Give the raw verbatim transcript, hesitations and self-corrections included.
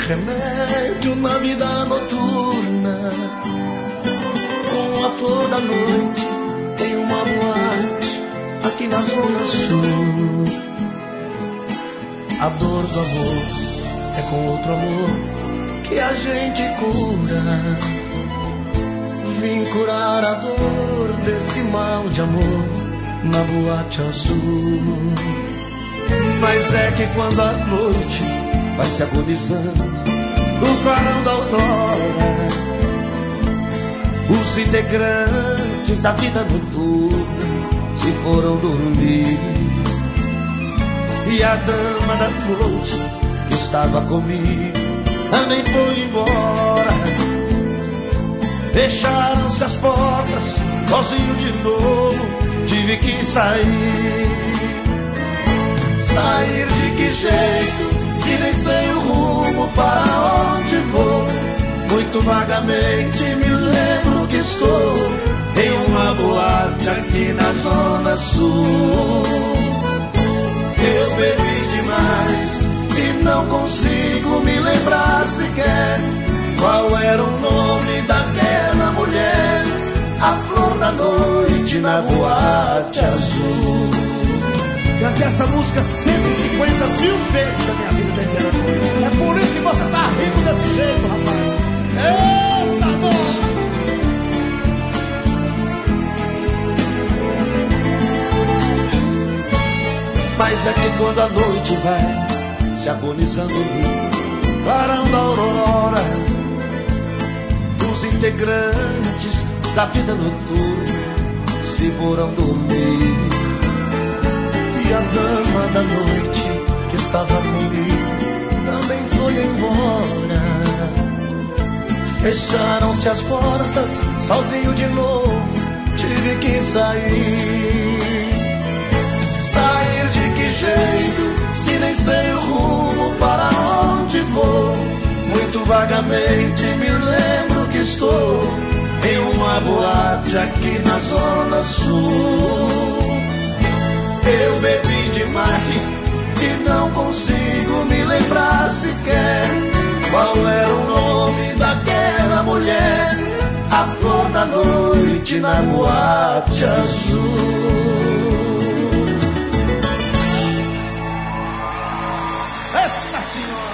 remédio na vida noturna. Com a flor da noite tem uma boate aqui na zona sul. A dor do amor é com outro amor que a gente cura. Vim curar a dor desse mal de amor na boate azul. Mas é que quando a noite vai se agonizando no clarão da aurora, os integrantes da vida noturna se foram dormir. E a dama da noite que estava comigo também foi embora. Fecharam-se as portas, sozinho de novo tive que sair. Sair de que jeito, se nem sei o rumo para onde vou. Muito vagamente me lembro que estou em uma boate aqui na zona sul. Eu bebi demais e não consigo me lembrar sequer qual era o nome daquela mulher, a flor da noite na boate azul. Cantei essa música cento e cinquenta mil vezes na minha vida inteira. É por isso que você tá rico desse jeito, rapaz. Eita, dor! Mas é que quando a noite vai se agonizando no clarão da aurora, os integrantes da vida noturna se foram dormir. E a dama da noite que estava comigo também foi embora. Fecharam-se as portas, sozinho de novo tive que sair. Sair de que jeito, se nem sei o rumo para onde vou. Muito vagamente me lembro que estou em uma boate aqui na zona sul. Eu bebi demais e não consigo me lembrar sequer qual era o nome daquela mulher, a flor da noite na boate azul. Essa senhora!